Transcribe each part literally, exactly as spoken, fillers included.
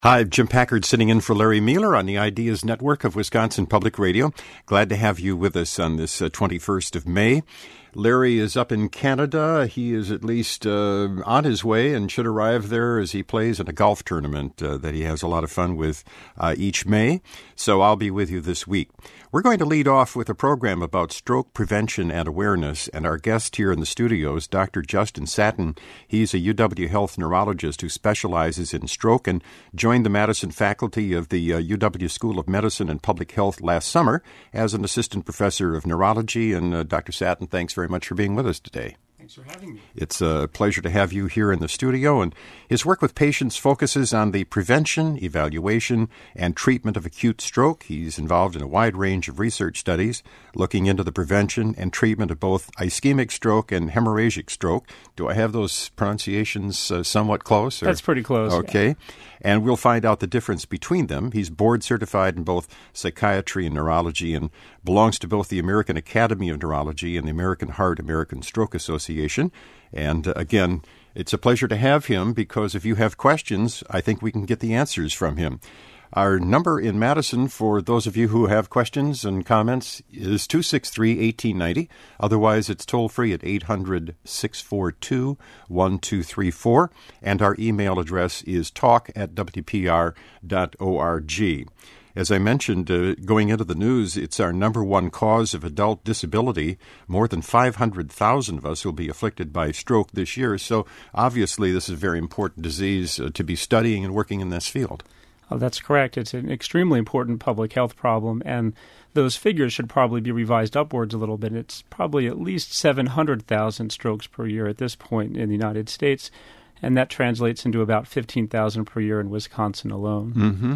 Hi, Jim Packard sitting in for Larry Mueller on the Ideas Network of Wisconsin Public Radio. Glad to have you with us on this uh, twenty-first of May. Larry is up in Canada. He is at least uh, on his way and should arrive there as he plays in a golf tournament uh, that he has a lot of fun with uh, each May. So I'll be with you this week. We're going to lead off with a program about stroke prevention and awareness, and our guest here in the studio is Doctor Justin Satin. He's a U W Health neurologist who specializes in stroke and joined the Madison faculty of the uh, U W School of Medicine and Public Health last summer as an assistant professor of neurology. And uh, Doctor Satin, thanks very much for being with us today. Thanks for having me. It's a pleasure to have you here in the studio. And his work with patients focuses on the prevention, evaluation, and treatment of acute stroke. He's involved in a wide range of research studies looking into the prevention and treatment of both ischemic stroke and hemorrhagic stroke. Do I have those pronunciations uh, somewhat close? Or? That's pretty close. Okay. Yeah. And we'll find out the difference between them. He's board certified in both psychiatry and neurology and belongs to both the American Academy of Neurology and the American Heart American Stroke Association. And uh, again, it's a pleasure to have him because if you have questions, I think we can get the answers from him. Our number in Madison for those of you who have questions and comments is two six three, one eight nine zero. Otherwise, it's toll-free at eight hundred, six four two, one two three four. And our email address is talk at w p r dot org. As I mentioned, uh, going into the news, it's our number one cause of adult disability. More than five hundred thousand of us will be afflicted by stroke this year. So obviously, this is a very important disease uh, to be studying and working in this field. Oh, that's correct. It's an extremely important public health problem, and those figures should probably be revised upwards a little bit. It's probably at least seven hundred thousand strokes per year at this point in the United States, and that translates into about fifteen thousand per year in Wisconsin alone. Mm-hmm.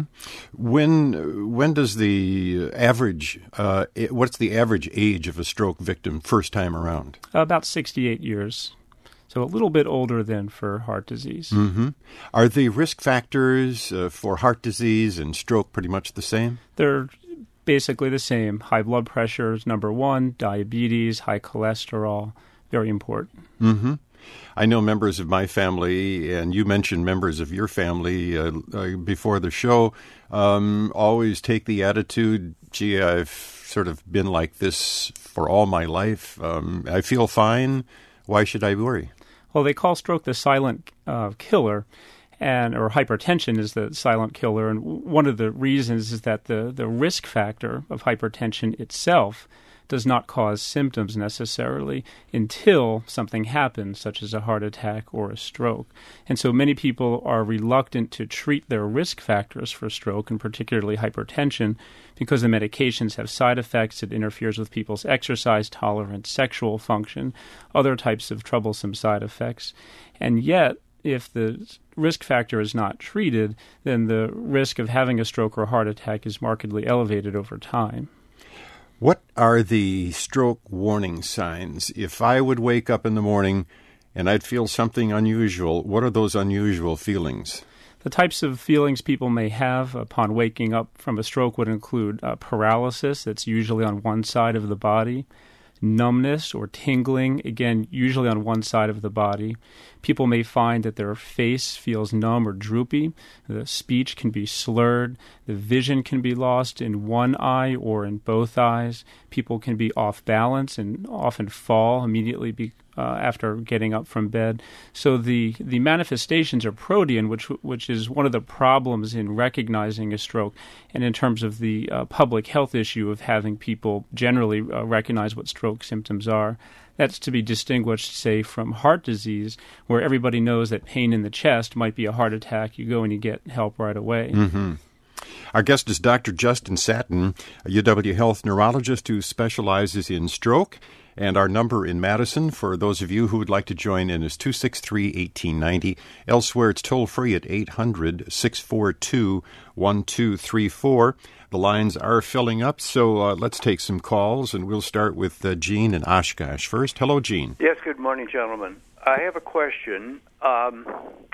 When when does the average, uh, what's the average age of a stroke victim first time around? Uh, about sixty-eight years. So a little bit older than for heart disease. Mm-hmm. Are the risk factors uh, for heart disease and stroke pretty much the same? They're basically the same. High blood pressure is number one, diabetes, high cholesterol, very important. Mm-hmm. I know members of my family, and you mentioned members of your family uh, uh, before the show, um, always take the attitude, gee, I've sort of been like this for all my life. Um, I feel fine. Why should I worry? Well, they call stroke the silent uh, killer, and or hypertension is the silent killer. And one of the reasons is that the, the risk factor of hypertension itself does not cause symptoms necessarily until something happens, such as a heart attack or a stroke. And so many people are reluctant to treat their risk factors for stroke, and particularly hypertension, because the medications have side effects. It interferes with people's exercise tolerance, sexual function, other types of troublesome side effects. And yet, if the risk factor is not treated, then the risk of having a stroke or a heart attack is markedly elevated over time. What are the stroke warning signs? If I would wake up in the morning and I'd feel something unusual, what are those unusual feelings? The types of feelings people may have upon waking up from a stroke would include uh, paralysis, that's usually on one side of the body, numbness or tingling, again, usually on one side of the body. People may find that their face feels numb or droopy. The speech can be slurred. The vision can be lost in one eye or in both eyes. People can be off balance and often fall immediately be, uh, after getting up from bed. So the, the manifestations are protean, which which is one of the problems in recognizing a stroke, and in terms of the uh, public health issue of having people generally uh, recognize what stroke symptoms are. That's to be distinguished, say, from heart disease, where everybody knows that pain in the chest might be a heart attack. You go and you get help right away. Mm-hmm. Our guest is Doctor Justin Satin, a U W Health neurologist who specializes in stroke. And our number in Madison, for those of you who would like to join in, is two six three, one eight nine zero. Elsewhere, it's toll-free at eight hundred, six four two, one two three four. The lines are filling up, so uh, let's take some calls, and we'll start with uh, Gene in Oshkosh first. Hello, Gene. Yes, good morning, gentlemen. I have a question. Um,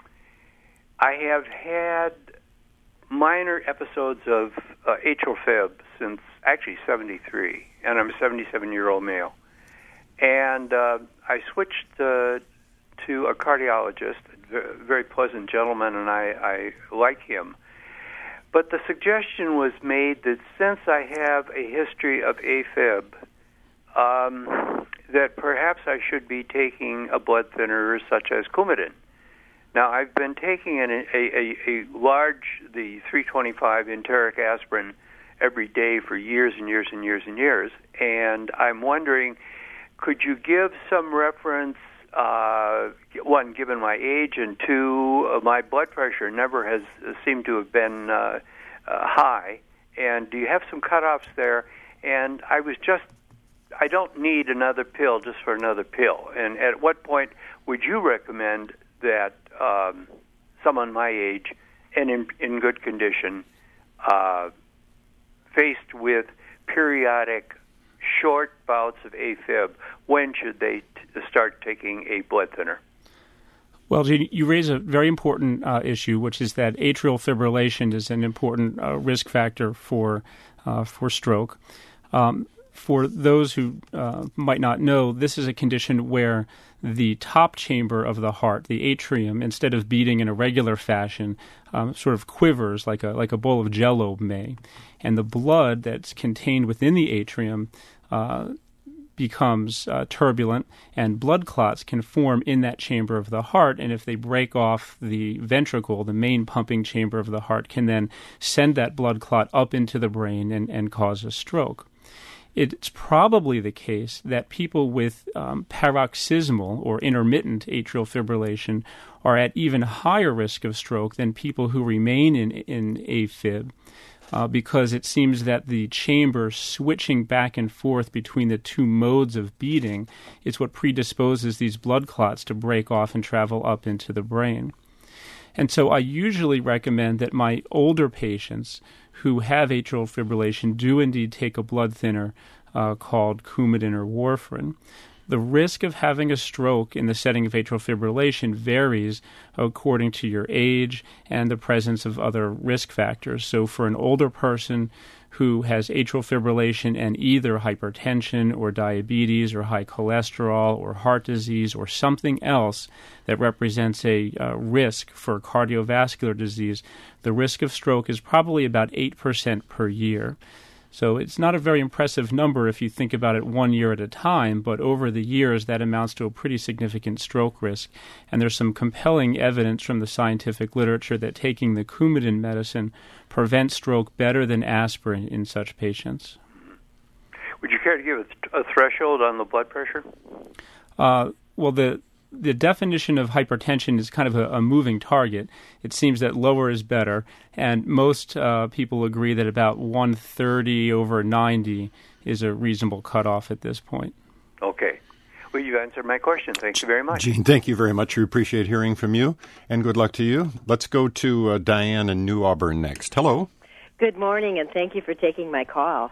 I have had minor episodes of uh, atrial fib since actually seventy-three, and I'm a seventy-seven-year-old male. And uh, I switched uh, to a cardiologist, a very pleasant gentleman, and I, I like him. but the suggestion was made that since I have a history of AFib, um, that perhaps I should be taking a blood thinner such as Coumadin. Now, I've been taking an, a, a, a large, the three twenty-five enteric aspirin every day for years and years and years and years, and I'm wondering, could you give some reference, uh, one, given my age, and two, uh, my blood pressure never has uh, seemed to have been uh, uh, high, and do you have some cutoffs there? And I was just, I don't need another pill just for another pill, and at what point would you recommend that um, someone my age and in, in good condition, uh, faced with periodic short bouts of AFib, when should they t- start taking a blood thinner? Well, Gene, you raise a very important uh, issue, which is that atrial fibrillation is an important uh, risk factor for uh, for stroke. Um, for those who uh, might not know, this is a condition where the top chamber of the heart, the atrium, instead of beating in a regular fashion, um, sort of quivers like a like a bowl of Jell-O may, and the blood that's contained within the atrium uh, becomes uh, turbulent, and blood clots can form in that chamber of the heart, and if they break off the ventricle, the main pumping chamber of the heart, can then send that blood clot up into the brain and, and cause a stroke. It's probably the case that people with um, paroxysmal or intermittent atrial fibrillation are at even higher risk of stroke than people who remain in, in AFib, uh, because it seems that the chamber switching back and forth between the two modes of beating is what predisposes these blood clots to break off and travel up into the brain. And so I usually recommend that my older patients who have atrial fibrillation do indeed take a blood thinner uh, called Coumadin or warfarin. The risk of having a stroke in the setting of atrial fibrillation varies according to your age and the presence of other risk factors. So for an older person who has atrial fibrillation and either hypertension or diabetes or high cholesterol or heart disease or something else that represents a uh, risk for cardiovascular disease, the risk of stroke is probably about eight percent per year. So it's not a very impressive number if you think about it one year at a time, but over the years that amounts to a pretty significant stroke risk. And there's some compelling evidence from the scientific literature that taking the Coumadin medicine prevents stroke better than aspirin in such patients. Would you care to give a, a threshold on the blood pressure? Uh, well, the the definition of hypertension is kind of a, a moving target. It seems that lower is better, and most uh, people agree that about one thirty over ninety is a reasonable cutoff at this point. Okay. Well, you answered my question. Thank you very much. Gene, thank you very much. We appreciate hearing from you, and good luck to you. Let's go to uh, Diane in New Auburn next. Hello. Good morning, and thank you for taking my call.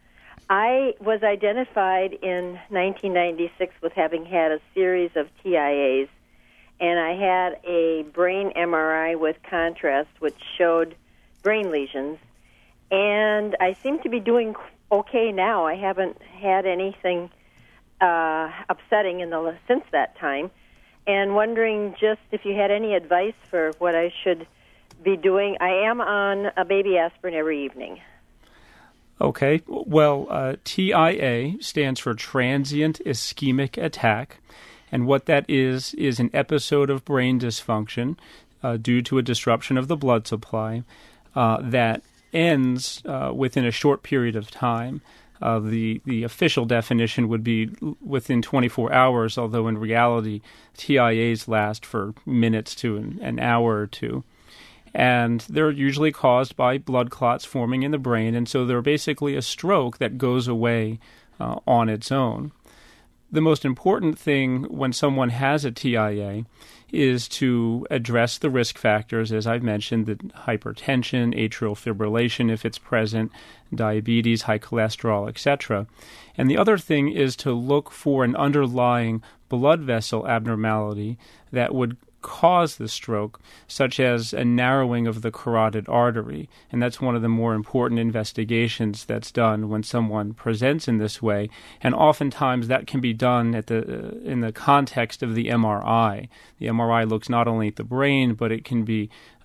I was identified in nineteen ninety-six with having had a series of T I As, and I had a brain M R I with contrast, which showed brain lesions, and I seem to be doing okay now. I haven't had anything uh, upsetting in the since that time, and wondering just if you had any advice for what I should be doing. I am on a baby aspirin every evening. Okay. Well, uh, T I A stands for transient ischemic attack, and what that is is an episode of brain dysfunction uh, due to a disruption of the blood supply uh, that ends uh, within a short period of time. Uh, the, the official definition would be within twenty-four hours, although in reality T I As last for minutes to an, an hour or two. And they're usually caused by blood clots forming in the brain, and so they're basically a stroke that goes away uh, on its own. The most important thing when someone has a T I A is to address the risk factors, as I've mentioned, the hypertension, atrial fibrillation if it's present, diabetes, high cholesterol, et cetera. And the other thing is to look for an underlying blood vessel abnormality that would cause the stroke, such as a narrowing of the carotid artery. And that's one of the more important investigations that's done when someone presents in this way. And oftentimes that can be done at the uh, in the context of the M R I. The M R I looks not only at the brain, but it can be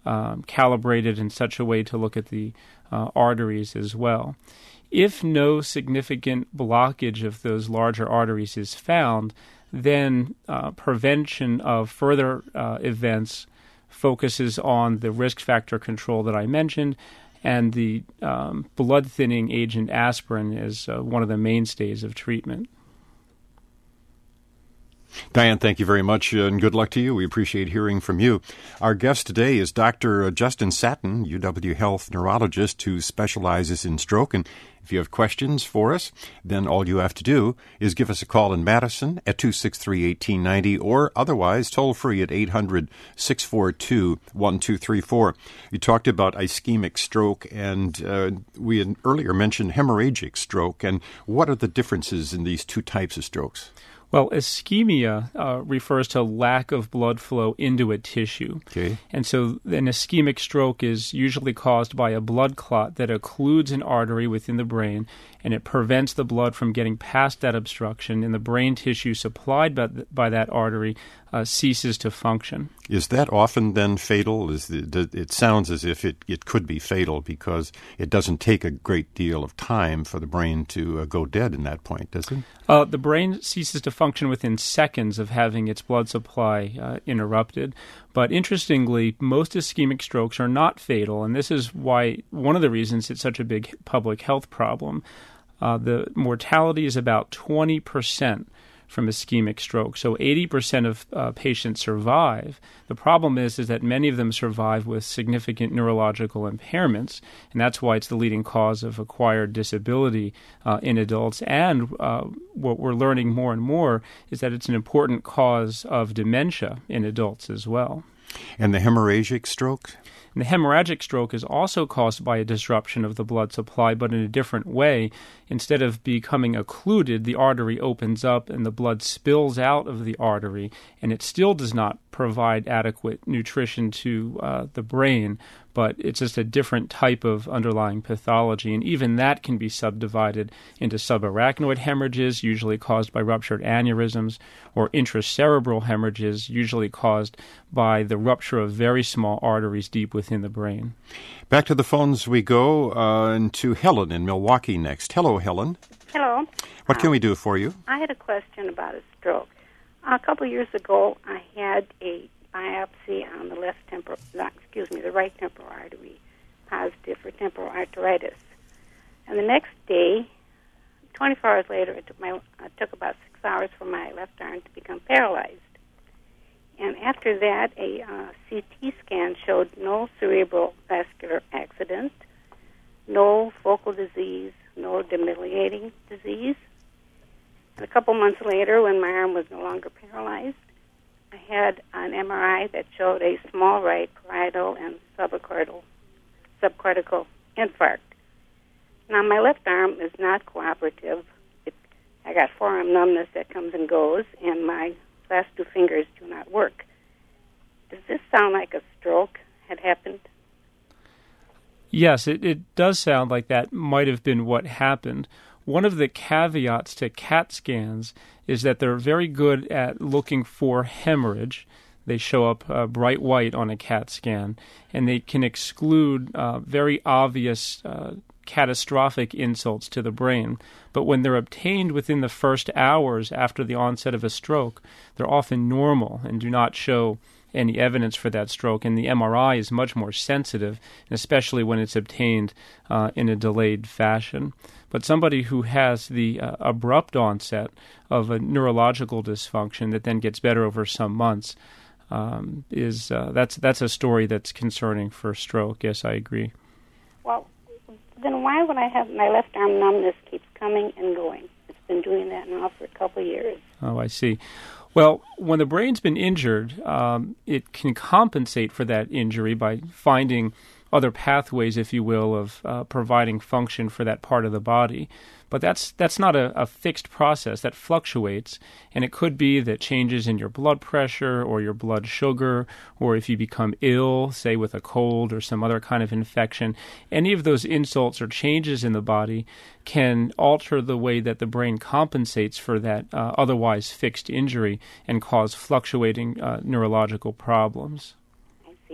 um, calibrated in such a way to look at the uh, arteries as well. If no significant blockage of those larger arteries is found, then uh, prevention of further uh, events focuses on the risk factor control that I mentioned, and the um, blood thinning agent aspirin is uh, one of the mainstays of treatment. Diane, thank you very much, uh, and good luck to you. We appreciate hearing from you. Our guest today is Doctor Justin Satin, U W Health neurologist who specializes in stroke. And if you have questions for us, then all you have to do is give us a call in Madison at two six three, one eight nine zero, or otherwise toll free at eight hundred, six four two, one two three four. You talked about ischemic stroke, and uh, we had earlier mentioned hemorrhagic stroke. And what are the differences in these two types of strokes? Well, ischemia uh, refers to lack of blood flow into a tissue. Okay. And so an ischemic stroke is usually caused by a blood clot that occludes an artery within the brain, and it prevents the blood from getting past that obstruction, and the brain tissue supplied by, th- by that artery uh, ceases to function. Is that often then fatal? Is the, it sounds as if it, it could be fatal because it doesn't take a great deal of time for the brain to uh, go dead in that point, does it? Uh, the brain ceases to function within seconds of having its blood supply uh, interrupted. But interestingly, most ischemic strokes are not fatal, and this is why one of the reasons it's such a big public health problem. Uh, the mortality is about twenty percent from ischemic stroke. So eighty percent of uh, patients survive. The problem is, is that many of them survive with significant neurological impairments, and that's why it's the leading cause of acquired disability uh, in adults. And uh, what we're learning more and more is that it's an important cause of dementia in adults as well. And the hemorrhagic stroke? And the hemorrhagic stroke is also caused by a disruption of the blood supply, but in a different way. Instead of becoming occluded, the artery opens up and the blood spills out of the artery, and it still does not provide adequate nutrition to uh, the brain, but it's just a different type of underlying pathology. And even that can be subdivided into subarachnoid hemorrhages, usually caused by ruptured aneurysms, or intracerebral hemorrhages, usually caused by the rupture of very small arteries deep within the brain. Back to the phones we go, uh, and to Helen in Milwaukee next. Hello, Helen. Hello. What can um, we do for you? I had a question about a stroke. A couple of years ago, I had a biopsy on the left temporal, excuse me, the right temporal artery, positive for temporal arteritis. And the next day, twenty-four hours later, it took, my, it took about six hours for my left arm to become paralyzed. And after that, a uh, C T scan showed no cerebral vascular accident, no focal disease, no demyelinating disease. And a couple months later, when my arm was no longer paralyzed, I had an M R I that showed a small right parietal and subcortical, subcortical infarct. Now, my left arm is not cooperative. It, I got forearm numbness that comes and goes, and my last two fingers do not work. Does this sound like a stroke had happened? Yes, it, it does sound like that might have been what happened. One of the caveats to CAT scans is that they're very good at looking for hemorrhage. They show up uh, bright white on a CAT scan, and they can exclude uh, very obvious uh, catastrophic insults to the brain. But when they're obtained within the first hours after the onset of a stroke, they're often normal and do not show any evidence for that stroke. And the M R I is much more sensitive, especially when it's obtained uh, in a delayed fashion. But somebody who has the uh, abrupt onset of a neurological dysfunction that then gets better over some months, um, is uh, that's that's a story that's concerning for stroke. Yes, I agree. Well, then why would I have my left arm numbness keeps coming and going? It's been doing that now for a couple of years. Oh, I see. Well, when the brain's been injured, um, it can compensate for that injury by finding other pathways, if you will, of uh, providing function for that part of the body. But that's that's not a, a fixed process. That fluctuates, and it could be that changes in your blood pressure or your blood sugar, or if you become ill, say with a cold or some other kind of infection, any of those insults or changes in the body can alter the way that the brain compensates for that uh, otherwise fixed injury and cause fluctuating uh, neurological problems. I see. Okay.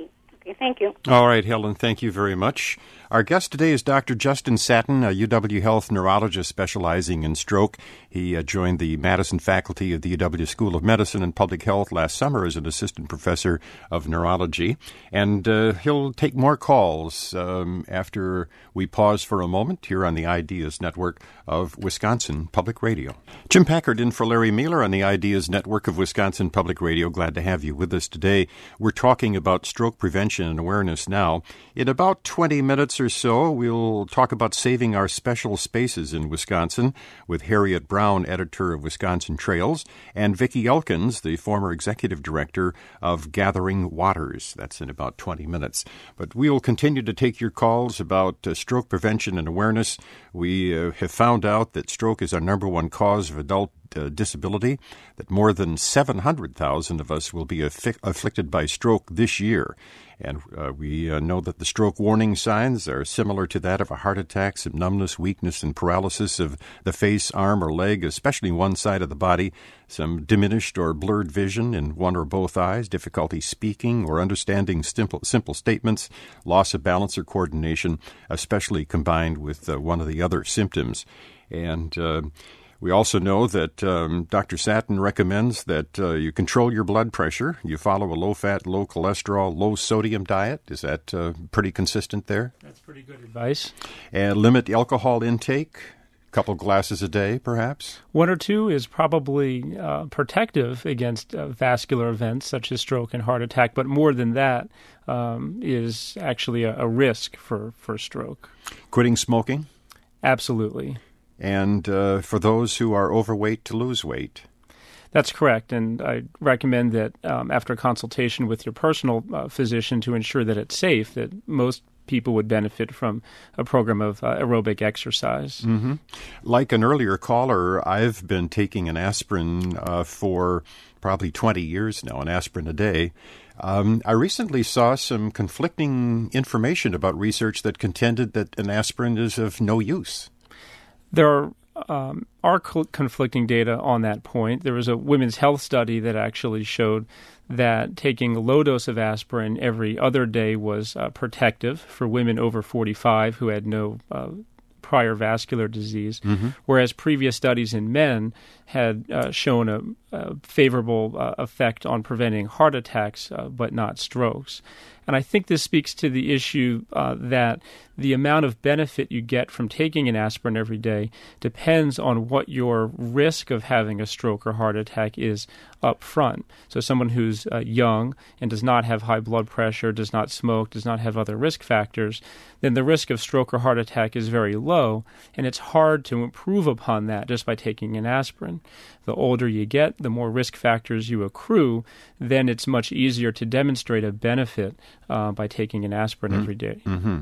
Okay, thank you. All right, Helen, thank you very much. Our guest today is Doctor Justin Satin, a U W Health neurologist specializing in stroke. He uh, joined the Madison faculty of the U W School of Medicine and Public Health last summer as an assistant professor of neurology. And uh, he'll take more calls um, after we pause for a moment here on the Ideas Network of Wisconsin Public Radio. Jim Packard in for Larry Mueller on the Ideas Network of Wisconsin Public Radio. Glad to have you with us today. We're talking about stroke prevention and awareness now. In about twenty minutes or so, we'll talk about saving our special spaces in Wisconsin with Harriet Brown, editor of Wisconsin Trails, and Vicki Elkins, the former executive director of Gathering Waters. That's in about twenty minutes. But we'll continue to take your calls about uh, stroke prevention and awareness. We uh, have found out that stroke is our number one cause of adult Uh, disability, that more than seven hundred thousand of us will be affi- afflicted by stroke this year. And uh, we uh, know that the stroke warning signs are similar to that of a heart attack, some numbness, weakness, and paralysis of the face, arm, or leg, especially one side of the body, some diminished or blurred vision in one or both eyes, difficulty speaking or understanding simple, simple statements, loss of balance or coordination, especially combined with uh, one of the other symptoms. And uh, We also know that um, Doctor Satin recommends that uh, you control your blood pressure. You follow a low-fat, low-cholesterol, low-sodium diet. Is that uh, pretty consistent there? That's pretty good advice. And limit alcohol intake, a couple glasses a day, perhaps? One or two is probably uh, protective against uh, vascular events such as stroke and heart attack, but more than that um, is actually a, a risk for, for stroke. Quitting smoking? Absolutely. And uh, for those who are overweight, to lose weight. That's correct, and I recommend that um, after consultation with your personal uh, physician to ensure that it's safe, that most people would benefit from a program of uh, aerobic exercise. Mm-hmm. Like an earlier caller, I've been taking an aspirin uh, for probably twenty years now, an aspirin a day. Um, I recently saw some conflicting information about research that contended that an aspirin is of no use. There are, um, are co- conflicting data on that point. There was a women's health study that actually showed that taking a low dose of aspirin every other day was uh, protective for women over forty-five who had no uh, prior vascular disease, mm-hmm. whereas previous studies in men had uh, shown a, a favorable uh, effect on preventing heart attacks, uh, but not strokes. And I think this speaks to the issue uh, that the amount of benefit you get from taking an aspirin every day depends on what your risk of having a stroke or heart attack is up front. So someone who's uh, young and does not have high blood pressure, does not smoke, does not have other risk factors, then the risk of stroke or heart attack is very low, and it's hard to improve upon that just by taking an aspirin. The older you get, the more risk factors you accrue, then it's much easier to demonstrate a benefit uh, by taking an aspirin mm-hmm. every day. Mm-hmm.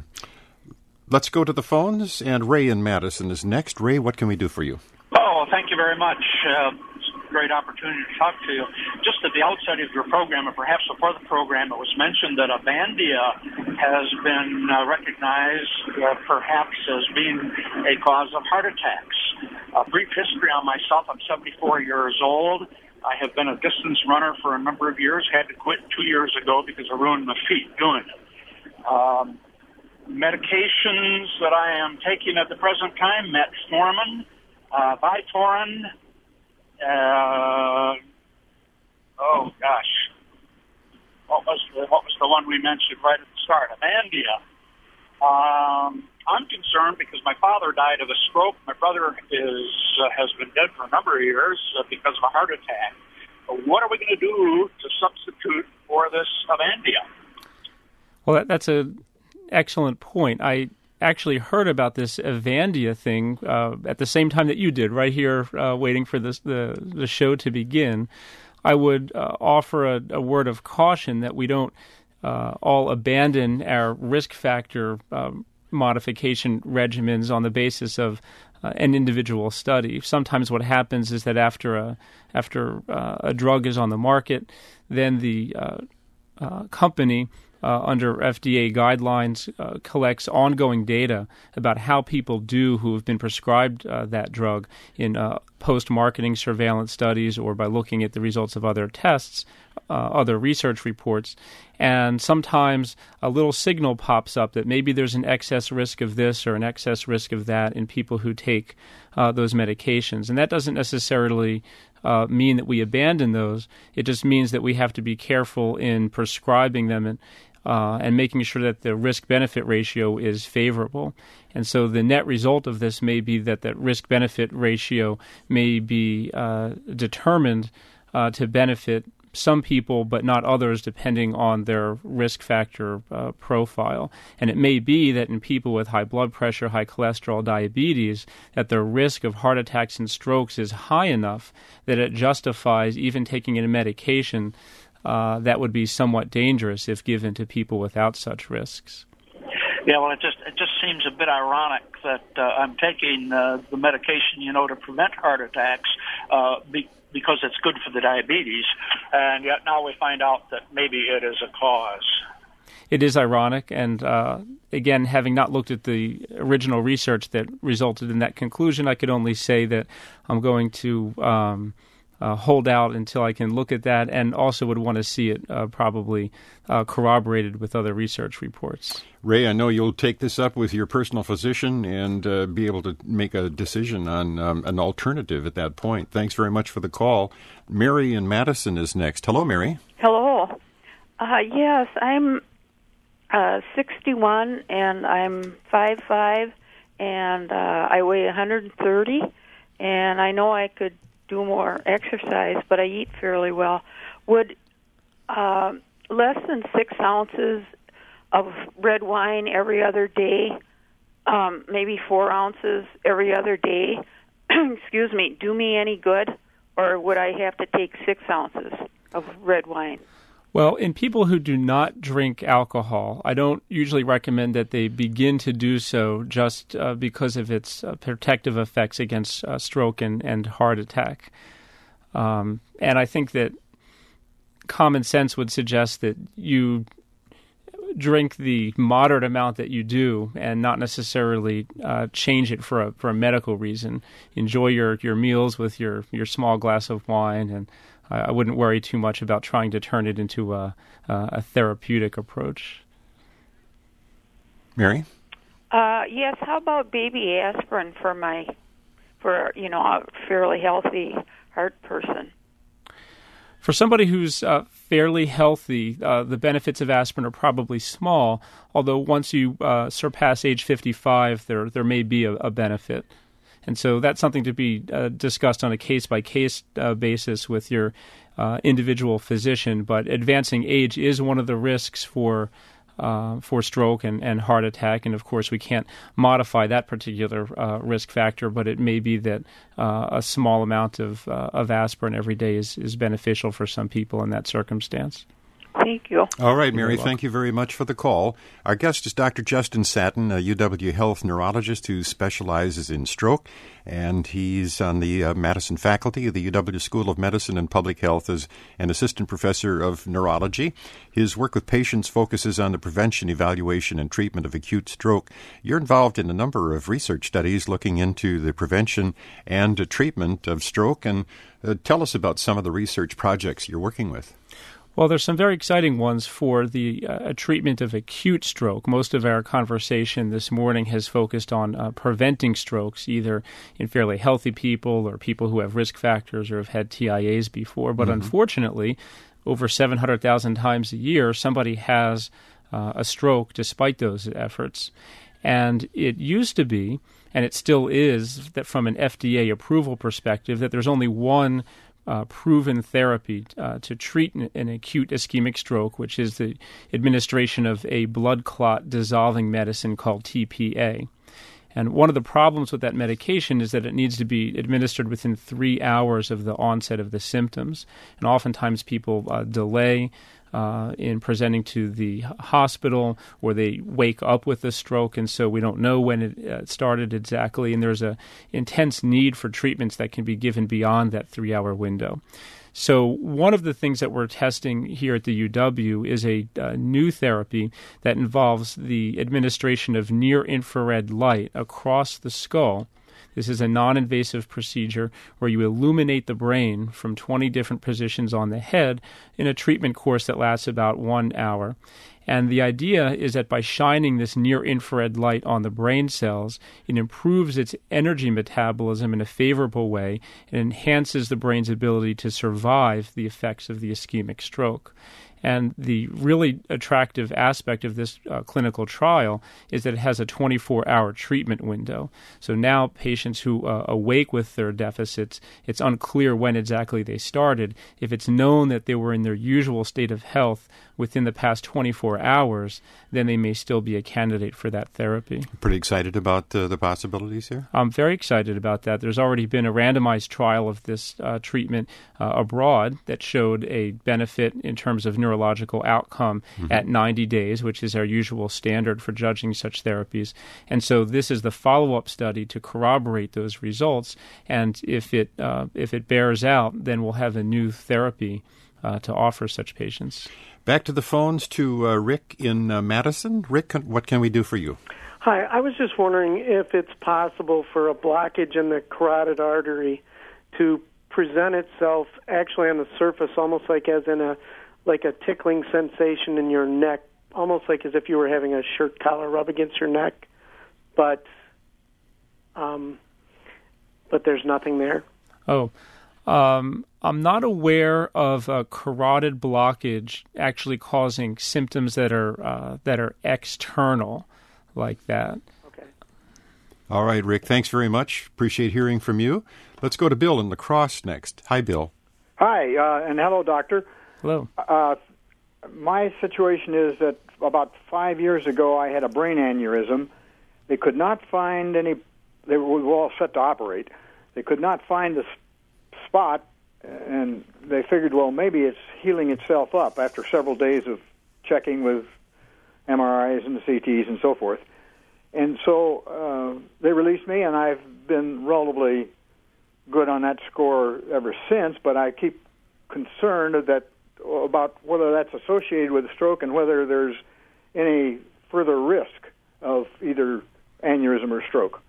Let's go to the phones, and Ray in Madison is next. Ray, what can we do for you? Oh, thank you very much. Uh, it's a great opportunity to talk to you. Just at the outset of your program, and perhaps before the program, it was mentioned that Avandia has been uh, recognized uh, perhaps as being a cause of heart attacks. A brief history on myself. I'm seventy-four years old. I have been a distance runner for a number of years. Had to quit two years ago because I ruined my feet doing it. Um, medications that I am taking at the present time, metformin, uh, Vytorin, uh, oh gosh, what was the, what was the one we mentioned right at the start? Avandia. Um, I'm concerned because my father died of a stroke. My brother is uh, has been dead for a number of years uh, because of a heart attack. What are we going to do to substitute for this Avandia? Well, that, that's an excellent point. I actually heard about this Avandia thing uh, at the same time that you did, right here uh, waiting for this, the, the show to begin. I would uh, offer a, a word of caution that we don't uh, all abandon our risk factor um, modification regimens on the basis of uh, an individual study. Sometimes what happens is that after a after uh, a drug is on the market, then the uh, uh, company uh, under F D A guidelines uh, collects ongoing data about how people do who have been prescribed uh, that drug in uh, post-marketing surveillance studies or by looking at the results of other tests, uh, other research reports. And sometimes a little signal pops up that maybe there's an excess risk of this or an excess risk of that in people who take uh, those medications. And that doesn't necessarily uh, mean that we abandon those. It just means that we have to be careful in prescribing them and Uh, and making sure that the risk-benefit ratio is favorable. And so the net result of this may be that that risk-benefit ratio may be uh, determined uh, to benefit some people but not others depending on their risk factor uh, profile. And it may be that in people with high blood pressure, high cholesterol, diabetes, that the risk of heart attacks and strokes is high enough that it justifies even taking a medication Uh, that would be somewhat dangerous if given to people without such risks. Yeah, well, it just it just seems a bit ironic that uh, I'm taking uh, the medication, you know, to prevent heart attacks uh, be, because it's good for the diabetes, and yet now we find out that maybe it is a cause. It is ironic, and uh, again, having not looked at the original research that resulted in that conclusion, I could only say that I'm going to Um, Uh, hold out until I can look at that, and also would want to see it uh, probably uh, corroborated with other research reports. Ray, I know you'll take this up with your personal physician and uh, be able to make a decision on um, an alternative at that point. Thanks very much for the call. Mary in Madison is next. Hello, Mary. Hello. Uh, yes, I'm uh, sixty-one, and I'm five foot five, and uh, I weigh one hundred thirty, and I know I could do more exercise, but I eat fairly well. Would uh, less than six ounces of red wine every other day, um, maybe four ounces every other day, excuse me, do me any good, or would I have to take six ounces of red wine? Well, in people who do not drink alcohol, I don't usually recommend that they begin to do so just uh, because of its uh, protective effects against uh, stroke and, and heart attack. Um, and I think that common sense would suggest that you drink the moderate amount that you do and not necessarily uh, change it for a for a medical reason. Enjoy your, your meals with your, your small glass of wine, and I wouldn't worry too much about trying to turn it into a, a therapeutic approach. Mary? Uh, yes. How about baby aspirin for my, for you know, a fairly healthy heart person? For somebody who's uh, fairly healthy, uh, the benefits of aspirin are probably small. Although once you uh, surpass age fifty-five, there there may be a, a benefit. And so that's something to be uh, discussed on a case-by-case uh, basis with your uh, individual physician. But advancing age is one of the risks for uh, for stroke and, and heart attack. And, of course, we can't modify that particular uh, risk factor, but it may be that uh, a small amount of, uh, of aspirin every day is, is beneficial for some people in that circumstance. Thank you. All right, Mary, thank you very much for the call. Our guest is Doctor Justin Satin, a U W Health neurologist who specializes in stroke, and he's on the uh, Madison faculty of the U W School of Medicine and Public Health as an assistant professor of neurology. His work with patients focuses on the prevention, evaluation, and treatment of acute stroke. You're involved in a number of research studies looking into the prevention and uh, treatment of stroke, and uh, tell us about some of the research projects you're working with. Well, there's some very exciting ones for the uh, treatment of acute stroke. Most of our conversation this morning has focused on uh, preventing strokes, either in fairly healthy people or people who have risk factors or have had T I As before. But mm-hmm. unfortunately, over seven hundred thousand times a year, somebody has uh, a stroke despite those efforts. And it used to be, and it still is, that from an F D A approval perspective, that there's only one Uh, proven therapy uh, to treat an, an acute ischemic stroke, which is the administration of a blood clot dissolving medicine called T P A. And one of the problems with that medication is that it needs to be administered within three hours of the onset of the symptoms. And oftentimes people uh, delay uh, in presenting to the hospital, or they wake up with a stroke, and so we don't know when it uh, started exactly. And there's a intense need for treatments that can be given beyond that three-hour window. So one of the things that we're testing here at the U W is a uh, new therapy that involves the administration of near-infrared light across the skull. This is a non-invasive procedure where you illuminate the brain from twenty different positions on the head in a treatment course that lasts about one hour. And the idea is that by shining this near-infrared light on the brain cells, it improves its energy metabolism in a favorable way and enhances the brain's ability to survive the effects of the ischemic stroke. And the really attractive aspect of this uh, clinical trial is that it has a twenty-four hour treatment window. So now patients who uh, awake with their deficits, it's unclear when exactly they started. If it's known that they were in their usual state of health within the past twenty-four hours, then they may still be a candidate for that therapy. Pretty excited about uh, the possibilities here? I'm very excited about that. There's already been a randomized trial of this uh, treatment uh, abroad that showed a benefit in terms of neurological outcome mm-hmm. at ninety days, which is our usual standard for judging such therapies. And so this is the follow-up study to corroborate those results. And if it uh, if it bears out, then we'll have a new therapy uh, to offer such patients. Back to the phones to uh, Rick in uh, Madison. Rick, what can we do for you? Hi, I was just wondering if it's possible for a blockage in the carotid artery to present itself actually on the surface, almost like as in a like a tickling sensation in your neck, almost like as if you were having a shirt collar rub against your neck, but um, but there's nothing there. Oh. Um, I'm not aware of a carotid blockage actually causing symptoms that are uh, that are external like that. Okay. All right, Rick. Thanks very much. Appreciate hearing from you. Let's go to Bill in La Crosse next. Hi, Bill. Hi, uh, and hello, doctor. Hello. Uh, my situation is that about five years ago, I had a brain aneurysm. They could not find any. They were all set to operate. They could not find the spot, and they figured, well, maybe it's healing itself up after several days of checking with M R Is and the C Ts and so forth. And so uh, they released me, and I've been relatively good on that score ever since, but I keep concerned that about whether that's associated with a stroke and whether there's any further risk of either aneurysm or stroke.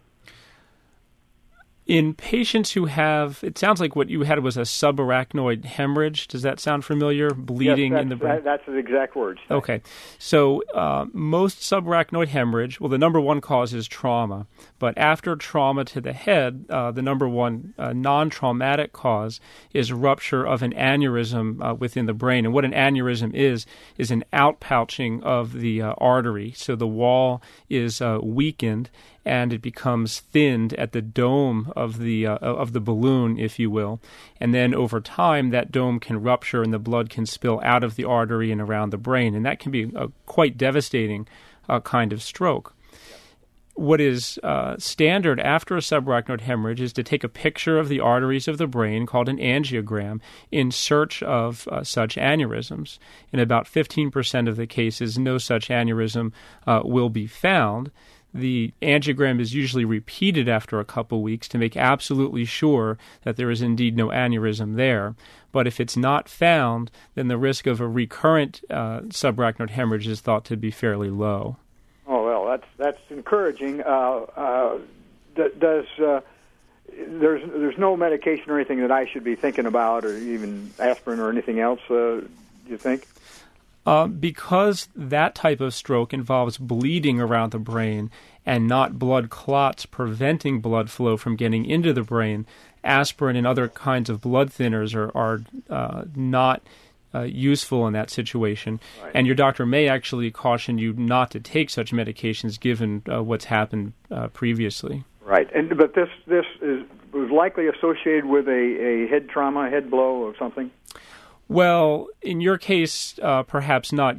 In patients who have, it sounds like what you had was a subarachnoid hemorrhage. Does that sound familiar? Bleeding yes, in the brain? That, that's the exact words. Okay. So uh, most subarachnoid hemorrhage, well, the number one cause is trauma. But after trauma to the head, uh, the number one uh, non-traumatic cause is rupture of an aneurysm uh, within the brain. And what an aneurysm is, is an outpouching of the uh, artery. So the wall is uh, weakened, and it becomes thinned at the dome of the uh, of the balloon, if you will. And then over time, that dome can rupture and the blood can spill out of the artery and around the brain. And that can be a quite devastating uh, kind of stroke. What is uh, standard after a subarachnoid hemorrhage is to take a picture of the arteries of the brain, called an angiogram, in search of uh, such aneurysms. In about fifteen percent of the cases, no such aneurysm uh, will be found. The angiogram is usually repeated after a couple weeks to make absolutely sure that there is indeed no aneurysm there. But if it's not found, then the risk of a recurrent uh, subarachnoid hemorrhage is thought to be fairly low. Oh, well, that's that's encouraging. Uh, uh, d- does uh, there's there's no medication or anything that I should be thinking about, or even aspirin or anything else, uh, do you think? Uh, because that type of stroke involves bleeding around the brain and not blood clots preventing blood flow from getting into the brain, aspirin and other kinds of blood thinners are, are uh, not uh, useful in that situation. Right. And your doctor may actually caution you not to take such medications given uh, what's happened uh, previously. Right. And but this this is was likely associated with a, a head trauma, a head blow or something? Well, in your case, uh, perhaps not.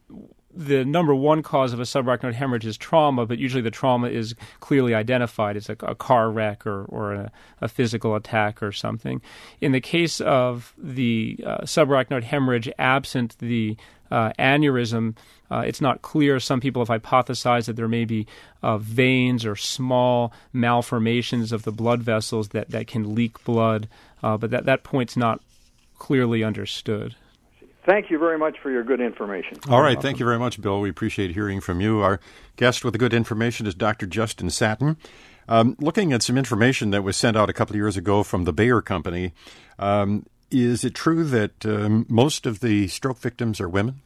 The number one cause of a subarachnoid hemorrhage is trauma, but usually the trauma is clearly identified as a, a car wreck or, or a, a physical attack or something. In the case of the uh, subarachnoid hemorrhage absent the uh, aneurysm, uh, it's not clear. Some people have hypothesized that there may be uh, veins or small malformations of the blood vessels that, that can leak blood, uh, but that, that point's not clearly understood. Thank you very much for your good information. All right. Thank you very much, Bill. We appreciate hearing from you. Our guest with the good information is Doctor Justin Satin. Um, looking at some information that was sent out a couple of years ago from the Bayer Company, um, is it true that um, most of the stroke victims are women?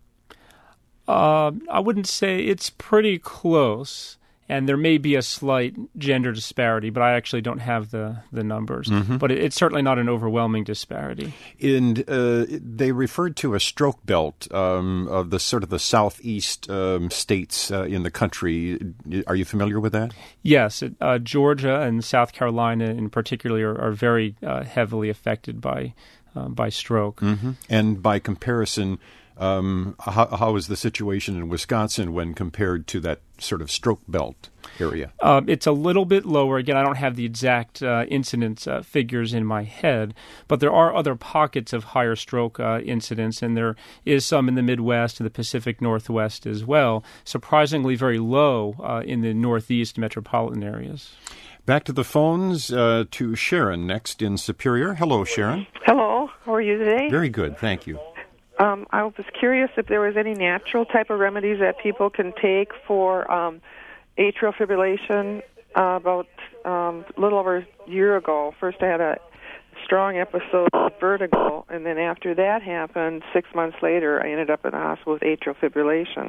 Uh, I wouldn't say it's pretty close, and there may be a slight gender disparity, but I actually don't have the, the numbers. Mm-hmm. But it, it's certainly not an overwhelming disparity. And uh, they referred to a stroke belt um, of the sort of the southeast um, states uh, in the country. Are you familiar with that? Yes. Uh, Georgia and South Carolina in particular are, are very uh, heavily affected by, uh, by stroke. Mm-hmm. And by comparison, Um, how, how is the situation in Wisconsin when compared to that sort of stroke belt area? Uh, it's a little bit lower. Again, I don't have the exact uh, incidence uh, figures in my head, but there are other pockets of higher stroke uh, incidence, and there is some in the Midwest and the Pacific Northwest as well. Surprisingly very low uh, in the Northeast metropolitan areas. Back to the phones uh, to Sharon next in Superior. Hello, Sharon. Hello. How are you today? Very good. Thank you. Um, I was curious if there was any natural type of remedies that people can take for um, atrial fibrillation. Uh, about um, a little over a year ago, first I had a strong episode of vertigo, and then after that happened, six months later, I ended up in the hospital with atrial fibrillation.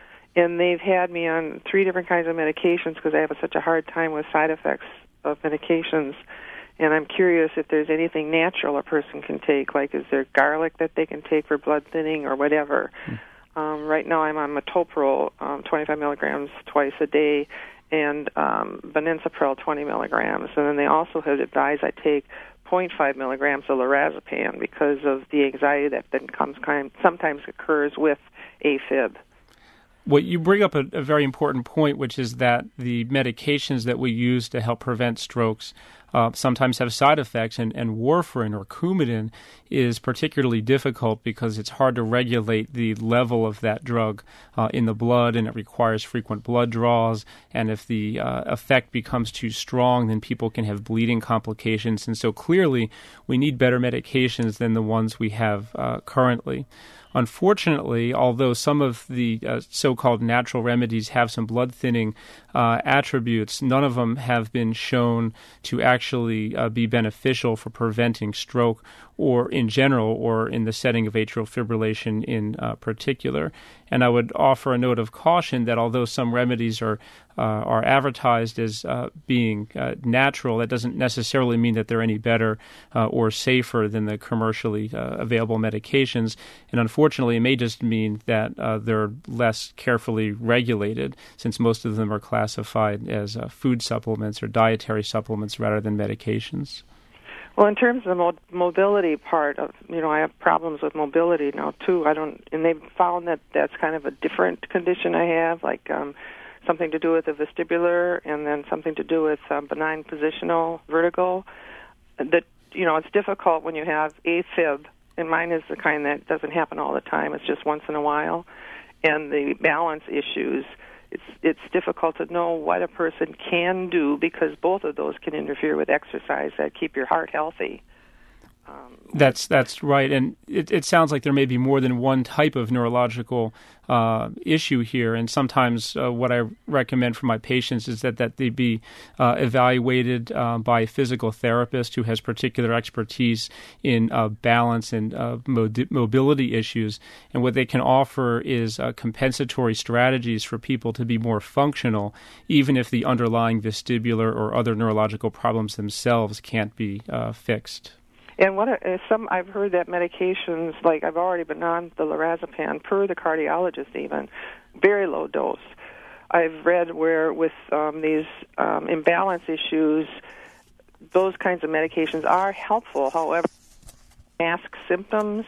And they've had me on three different kinds of medications because I have such a hard time with side effects of medications. And I'm curious if there's anything natural a person can take, like is there garlic that they can take for blood thinning or whatever. Mm. Um, right now I'm on metoprolol, um, twenty-five milligrams twice a day, and um, Benencepral, twenty milligrams. And then they also have advised I take zero point five milligrams of lorazepam because of the anxiety that then comes kind, sometimes occurs with AFib. Well, you bring up a, a very important point, which is that the medications that we use to help prevent strokes uh, sometimes have side effects, and, and warfarin or Coumadin is particularly difficult because it's hard to regulate the level of that drug uh, in the blood, and it requires frequent blood draws, and if the uh, effect becomes too strong, then people can have bleeding complications, and so clearly we need better medications than the ones we have uh, currently. Unfortunately, although some of the uh, so-called natural remedies have some blood-thinning uh, attributes, none of them have been shown to actually uh, be beneficial for preventing stroke or in general or in the setting of atrial fibrillation in uh, particular. And I would offer a note of caution that although some remedies are uh, are advertised as uh, being uh, natural, that doesn't necessarily mean that they're any better uh, or safer than the commercially uh, available medications. And unfortunately, it may just mean that uh, they're less carefully regulated, since most of them are classified as uh, food supplements or dietary supplements rather than medications. Well, in terms of the mo- mobility part of, you know, I have problems with mobility now too. I don't, and they've found that that's kind of a different condition I have, like um, something to do with the vestibular, and then something to do with um, benign positional vertigo. That, you know, it's difficult when you have AFib, and mine is the kind that doesn't happen all the time. It's just once in a while, and the balance issues. It's it's difficult to know what a person can do because both of those can interfere with exercise that keep your heart healthy. Um, that's that's right, and it, it sounds like there may be more than one type of neurological uh, issue here. And sometimes uh, what I recommend for my patients is that that they be uh, evaluated uh, by a physical therapist who has particular expertise in uh, balance and uh, mod- mobility issues. And what they can offer is uh, compensatory strategies for people to be more functional, even if the underlying vestibular or other neurological problems themselves can't be uh, fixed. And what are, some I've heard that medications, like I've already been on the lorazepam per the cardiologist, even very low dose. I've read where with um, these um, imbalance issues, those kinds of medications are helpful. However, mask symptoms,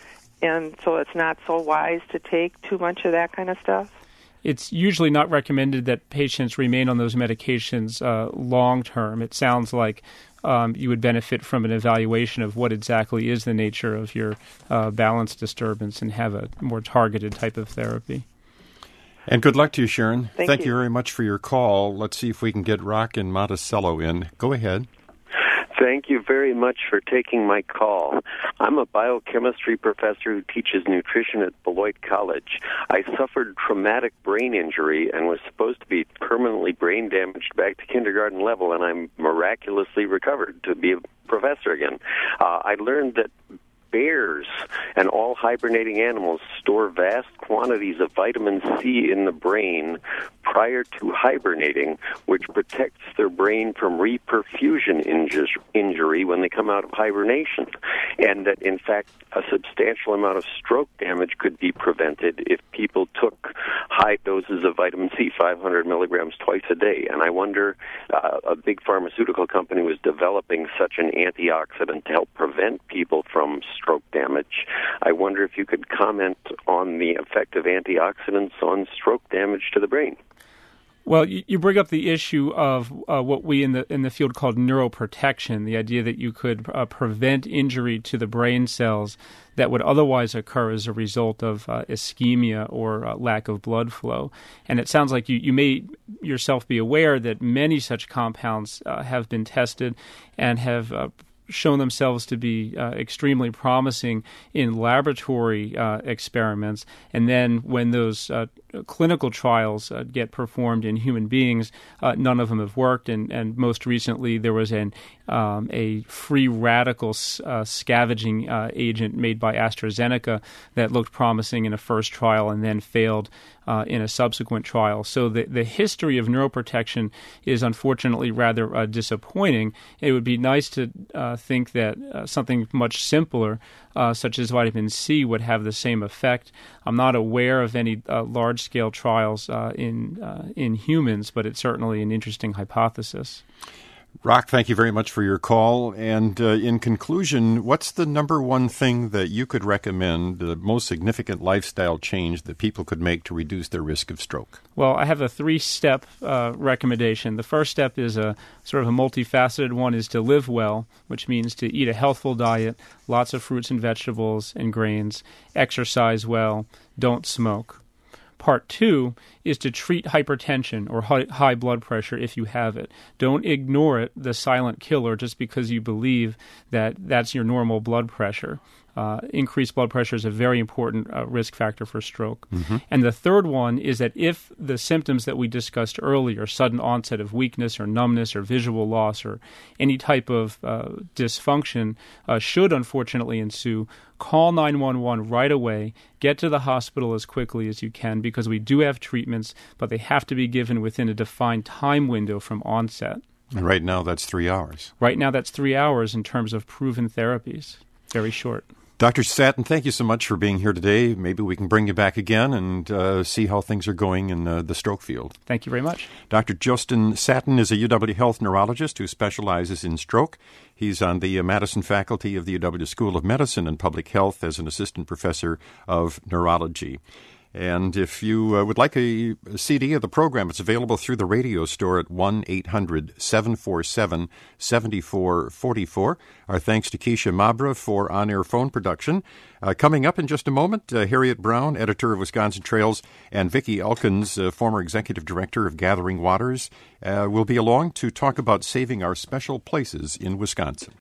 and so it's not so wise to take too much of that kind of stuff. It's usually not recommended that patients remain on those medications uh, long term. It sounds like um, you would benefit from an evaluation of what exactly is the nature of your uh, balance disturbance and have a more targeted type of therapy. And good luck to you, Sharon. Thank, Thank you. you very much for your call. Let's see if we can get Rock and Monticello in. Go ahead. Thank you very much for taking my call. I'm a biochemistry professor who teaches nutrition at Beloit College. I suffered traumatic brain injury and was supposed to be permanently brain damaged back to kindergarten level, and I'm miraculously recovered to be a professor again. Uh, I learned that bears and all hibernating animals store vast quantities of vitamin C in the brain prior to hibernating, which protects their brain from reperfusion inju- injury when they come out of hibernation. And that, in fact, a substantial amount of stroke damage could be prevented if people took high doses of vitamin C, five hundred milligrams twice a day. And I wonder, uh, a big pharmaceutical company was developing such an antioxidant to help prevent people from stroke damage. I wonder if you could comment on the effect of antioxidants on stroke damage to the brain. Well, you bring up the issue of uh, what we in the in the field call neuroprotection, the idea that you could uh, prevent injury to the brain cells that would otherwise occur as a result of uh, ischemia or uh, lack of blood flow. And it sounds like you, you may yourself be aware that many such compounds uh, have been tested and have uh, shown themselves to be uh, extremely promising in laboratory uh, experiments. And then when those uh, clinical trials uh, get performed in human beings, uh, none of them have worked. And, and most recently, there was an um, a free radical uh, scavenging uh, agent made by AstraZeneca that looked promising in a first trial and then failed uh, in a subsequent trial. So the, the history of neuroprotection is unfortunately rather uh, disappointing. It would be nice to uh, think that uh, something much simpler, uh, such as vitamin C, would have the same effect. I'm not aware of any uh, large-scale trials uh, in uh, in humans, but it's certainly an interesting hypothesis. Rock, thank you very much for your call. And uh, in conclusion, what's the number one thing that you could recommend, the most significant lifestyle change that people could make to reduce their risk of stroke? Well, I have a three-step uh, recommendation. The first step is a sort of a multifaceted one, is to live well, which means to eat a healthful diet, lots of fruits and vegetables and grains, exercise well, don't smoke. Part two is to treat hypertension or high blood pressure if you have it. Don't ignore it, the silent killer, just because you believe that that's your normal blood pressure. Uh, increased blood pressure is a very important uh, risk factor for stroke. Mm-hmm. And the third one is that if the symptoms that we discussed earlier, sudden onset of weakness or numbness or visual loss or any type of uh, dysfunction uh, should unfortunately ensue, call nine one one right away. Get to the hospital as quickly as you can, because we do have treatments, but they have to be given within a defined time window from onset. And right now that's three hours. Right now that's three hours in terms of proven therapies. Very short. Doctor Satin, thank you so much for being here today. Maybe we can bring you back again and uh, see how things are going in uh, the stroke field. Thank you very much. Doctor Justin Satin is a U W Health neurologist who specializes in stroke. He's on the uh, Madison faculty of the U W School of Medicine and Public Health as an assistant professor of neurology. And if you uh, would like a, a C D of the program, it's available through the radio store at one eight hundred seven four seven seven four four four. Our thanks to Keisha Mabra for on-air phone production. Uh, coming up in just a moment, uh, Harriet Brown, editor of Wisconsin Trails, and Vicki Elkins, uh, former executive director of Gathering Waters, uh, will be along to talk about saving our special places in Wisconsin.